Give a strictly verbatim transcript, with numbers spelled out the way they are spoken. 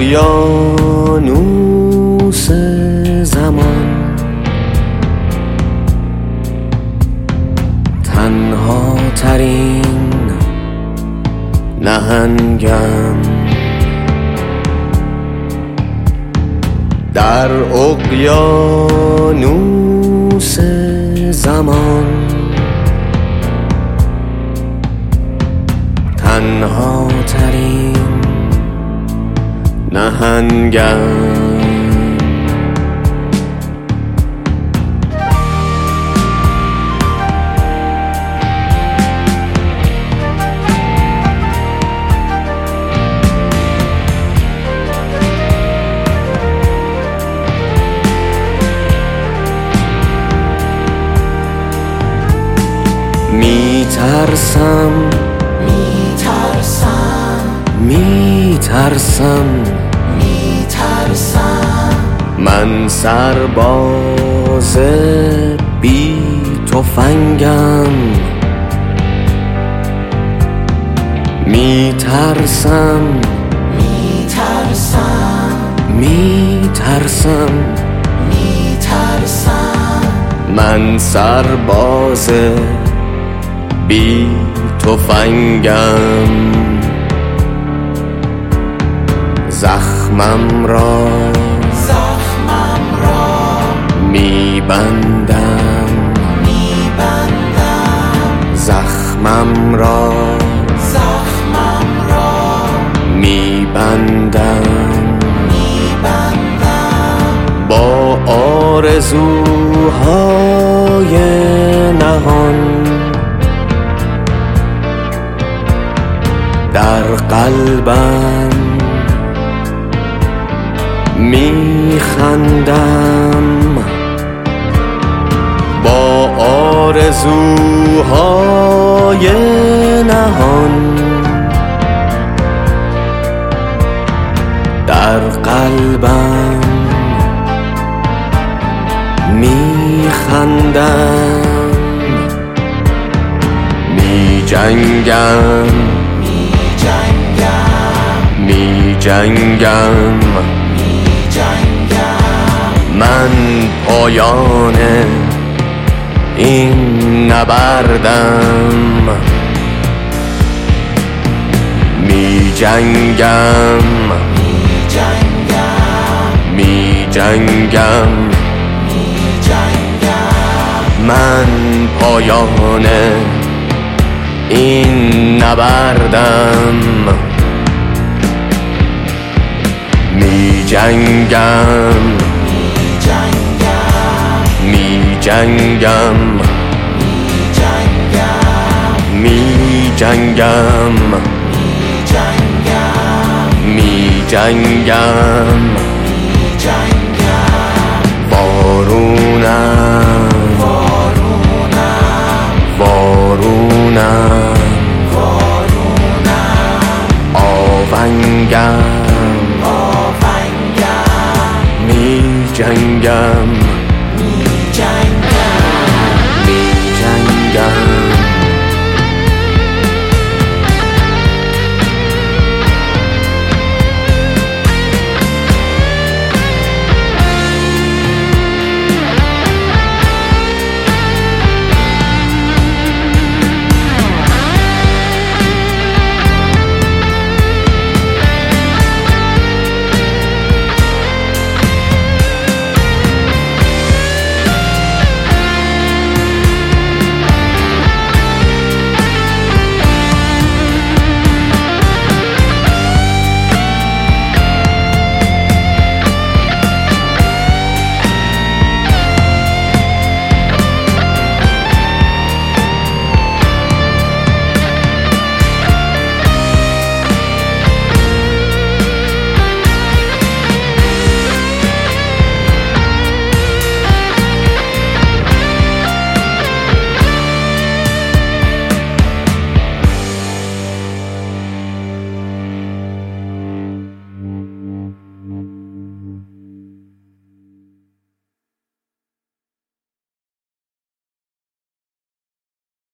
اقیانوس زمان تنها ترین نهنگم، در اقیانوس زمان تنها ترین نهنگم. می ترسم می ترسم می ترسم می ترسم من سرباز بی تفنگم، می ترسم می ترسم می ترسم می ترسم من سرباز بی تفنگم. زخمم را زخمم را می بندم می بندم زخمم را زخمم را می بندم می بندم با آرزوهای نهان در قلبم می خندم، با آرزوهای نهان در قلبم می خندم. می جنگم می جنگم می جنگم می جنگم من پایان این نبردم. می جنگم می جنگم می جنگم می جنگم من پایان این نبردم. می جنگم می جنگم می جنگم می جنگم می جنگم می می جنگم جنگم می جنگم وارونم وارونم وارونم وارونم آونگم آونگم می جنگم